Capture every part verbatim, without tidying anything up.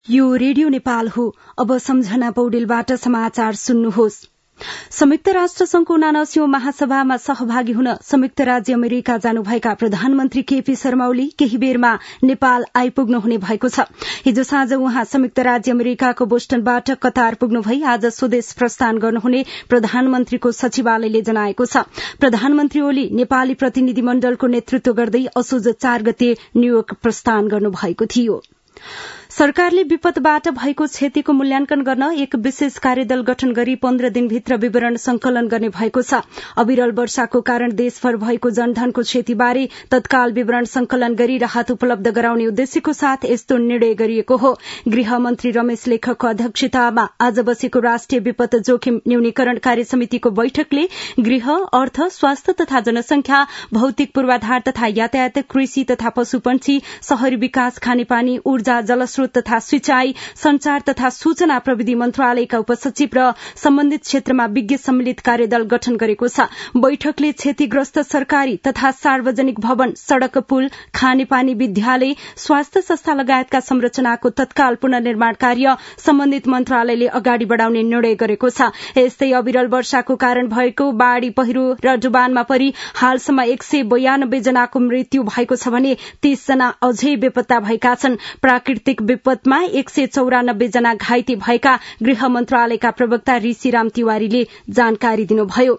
यो रेडियो नेपाल हो। अब सम्झना पौडेलबाट समाचार सुन्नुहोस्। संयुक्त राष्ट्र संघको उनासीऔं महासभामा सहभागी हुन संयुक्त राज्य अमेरिका जानुभएका प्रधानमन्त्री केपी शर्मा ओली केही बेरमा नेपाल आइपुग्नु हुने भएको छ। हिजो साँझ उहाँ संयुक्त राज्य अमेरिकाको बोस्टनबाट कतार पुग्नु भई आज स्वदेश प्रस्थान गर्नुहुने प्रधानमन्त्रीको सचिवालयले जनाएको छ। प्रधानमन्त्री ओली नेपाली प्रतिनिधि मण्डलको नेतृत्व गर्दै असोज चार गते न्यूयोर्क प्रस्थान गर्नुभएको थियो। सरकारले विपदबाट भएको क्षतिको मूल्याङ्कन गर्न एक विशेष कार्यदल गठन गरी पन्ध्र दिनभित्र विवरण संकलन गर्ने भएको छ। अविरल वर्षाको कारण देशभर भएको जनधनको क्षतिबारे तत्काल विवरण संकलन गरी राहत उपलब्ध गराउने उद्देश्यको साथ यस्तो निर्णय गरिएको हो। गृह मन्त्री रमेश लेखकको अध्यक्षतामा आज बसेको राष्ट्रिय विपद जोखिम न्यूनीकरण कार्य समितिको बैठकले गृह, अर्थ, स्वास्थ्य तथा जनसंख्या, भौतिक पूर्वाधार तथा यातायात, कृषि तथा पशुपन्छी, शहरी विकास, खानेपानी, ऊर्जा, जलस्रोत तथा सिंचाई, संचार तथा सूचना प्रविधि मन्त्रालयका उपसचिव र सम्बन्धित क्षेत्रमा विज्ञ सम्मिलित कार्यदल गठन गरेको छ। बैठकले क्षतिग्रस्त सरकारी तथा सार्वजनिक भवन, सड़क, पुल, खानेपानी, विद्यालय, स्वास्थ्य संस्था लगायतका संरचनाको तत्काल पुनर्निर्माण कार्य सम्बन्धित मन्त्रालयले अगाडि बढ़ाउने निर्णय गरेको छ। यस्तै अविरल वर्षाको कारण भएको बाढ़ी, पहिरो र डुबानमा परि हालसम्म एक सय बयानब्बे जनाको मृत्यु भएको छ भने तीस जना अझै बेपत्ता भएका छन्। प्राकृतिक विपदमा एक सय चौरानब्बे जना घाइते भएका गृह मन्त्रालयका प्रवक्ता ऋषिराम तिवारीले जानकारी दिनुभयो।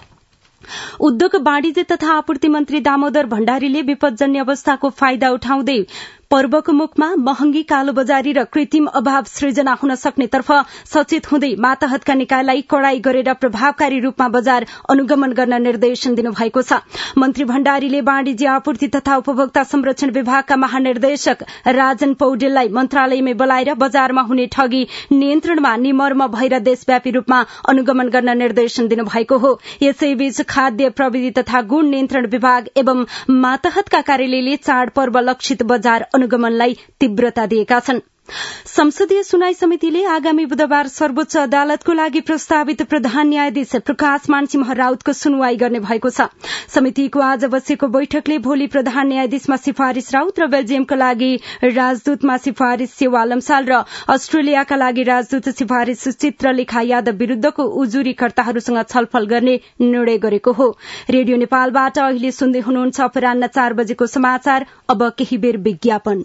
उद्योग, वाणिज्य तथा आपूर्ति मन्त्री दामोदर भण्डारीले विपदजन्य अवस्थाको फाइदा उठाउँदै पर्वको मुखमा महँगी, कालोबजारी र कृत्रिम अभाव सृजना हुन सक्नेतर्फ सचेत हुँदै मातहतका निकायलाई कड़ाई गरेर प्रभावकारी रूपमा बजार अनुगमन गर्न निर्देशन दिनुभएको छ। मन्त्री भण्डारीले वाणिज्य, आपूर्ति तथा उपभोक्ता संरक्षण विभागका महानिर्देशक राजन पौडेललाई मन्त्रालयमै बोलाएर बजारमा हुने ठगी नियन्त्रणमा निमर्म भएर देशव्यापी रूपमा अनुगमन गर्न निर्देशन दिनुभएको हो। यसैबीच खाद्य प्रविधि तथा गुण नियन्त्रण विभाग एवं मातहतका कार्यालयले चाडपर्व लक्षित बजार अनुगमनलाई तीव्रता दिएका छन्। संसदीय सुनाई समितिले आगामी बुधबार सर्वोच्च अदालतको लागि प्रस्तावित प्रधान न्यायाधीश प्रकाश मानसिंह राउतको सुनवाई गर्ने भएको छ। समितिको आज बसेको बैठकले भोलि प्रधान न्यायाधीशमा सिफारिश राउत र बेल्जियमका लागि राजदूतमा सिफारिश सेवा लम्साल र अस्ट्रेलियाका लागि राजदूत सिफारिश चित्रलेखा यादव विरूद्धको उजुरीकर्ताहरूसँग छलफल गर्ने निर्णय गरेको हो। रेडियो नेपालबाट अहिले सुन्दै हुनुहुन्छ अपराह्न चार बजेको समाचार। अब केही बेर विज्ञापन।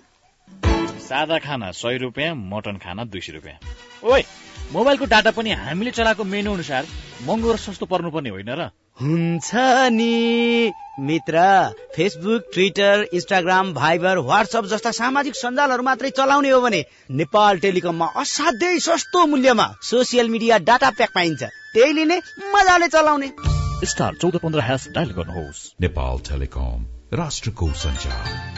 सादा खाना सय रुपियाँ, मटन खाना दुई सय रुपियाँ। ओइ, मोबाइलको डाटा पनि हामीले चलाएको मेनु अनुसार महँगो र सस्तो पर्नुपर्ने होइन र? हुन्छ नि मित्र, Facebook, Twitter, Instagram, Viber, WhatsApp जस्ता सामाजिक सञ्जालहरू मात्रै चलाउने हो भने नेपाल टेलिकममा असाध्यै सस्तो मूल्यमा सोसियल मिडिया डाटा प्याक पाइन्छ। त्यही लिने, मजाले चलाउने। स्टार चौध पन्ध्र ह्यास डायल गर्नुहोस्। नेपाल टेलिकम, राष्ट्रको सञ्चार।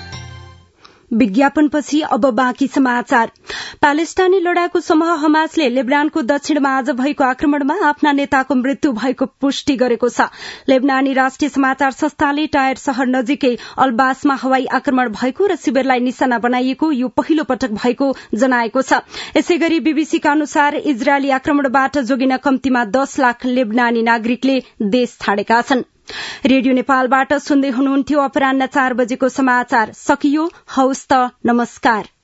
विज्ञापनपछि अब बाँकी समाचार। प्यालेस्टाइनी लडाकु समूह हमासले लेबनानको दक्षिणमा आज भएको आक्रमणमा आफ्ना नेताको मृत्यु भएको पुष्टि गरेको छ। लेबनानी राष्ट्रिय समाचार संस्थाले टायर शहर नजिकै अल्बासमा हवाई आक्रमण भएको र शिविरलाई निशाना बनाइएको यो पहिलो पटक भएको जनाएको छ। यसैगरी बीबीसीका अनुसार इजरायली आक्रमणबाट जोगिन कम्तीमा दस लाख लेबनानी नागरिकले देश छाडेका छन्। रेडियो नेपालबाट सुन्दै हुनुहुन्थ्यो अपराह्न चार बजेको समाचार सकियो। हौस् त, नमस्कार।